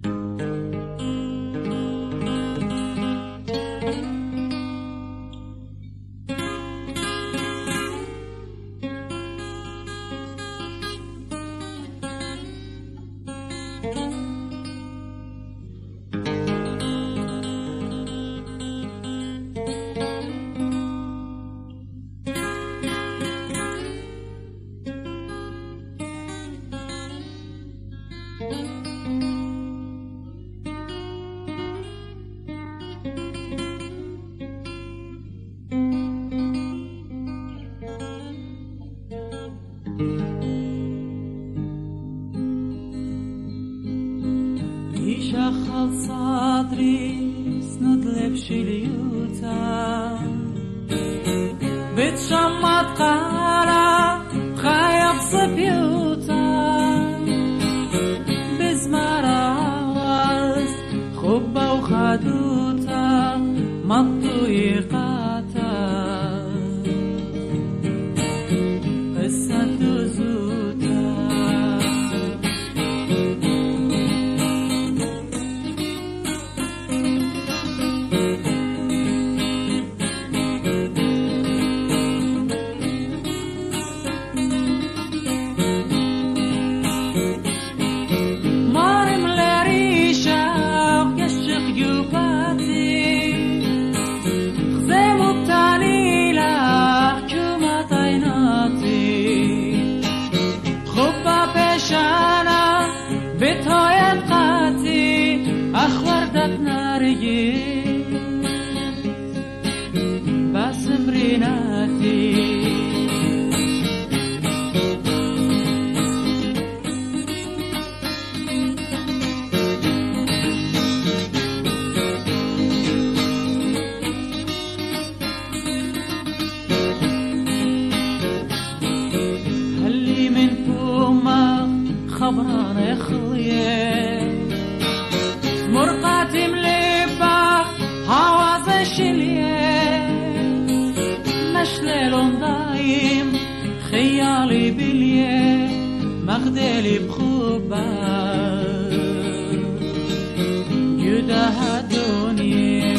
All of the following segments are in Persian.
يشخل صدري سند لب شليوتا بتشمط قارا خايب صبيوتا بزمراز خبا وخدوتا مطويقاتا السد زوتا بتايت قاتي أخوردت ناري بس مريناتي هلي من فوما خبران اخويا مرقاتي مليبا هواز الشليه مشلل دايم خيالي بليه مغدلي بخوبا جدها دنيا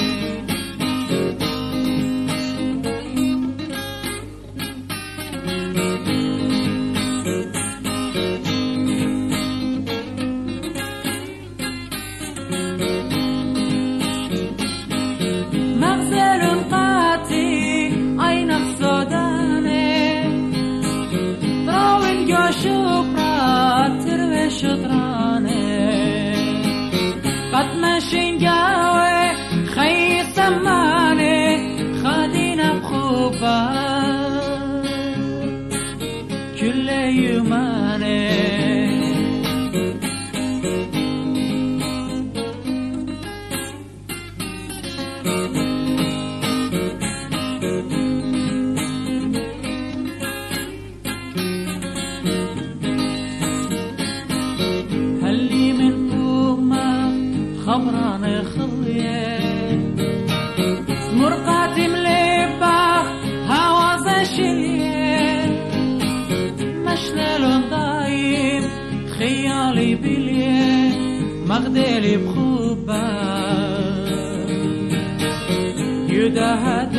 شطرانه قد ماشين جاوي خي سمانه خادينا بخوبه كل يومانه خبران خليه مرقاتي مليبا هواز الشليه مشلل دايم خيالي بليه مغدلي بخوبه يدها